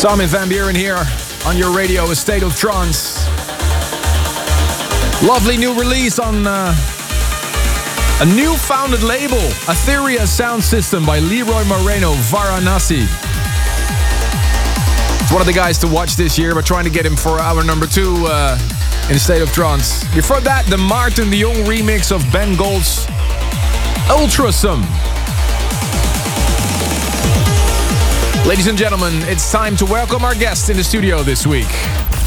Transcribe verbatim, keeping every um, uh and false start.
Armin van Buuren here on your radio, A State of Trance. Lovely new release on uh, a new founded label, Etheria Sound System by Leroy Moreno, Varanasi. It's one of the guys to watch this year. We're trying to get him for hour number two uh, in A State of Trance. Before that, the Martin de Jong remix of Ben Gold's Ultrasum. Ladies and gentlemen, it's time to welcome our guest in the studio this week.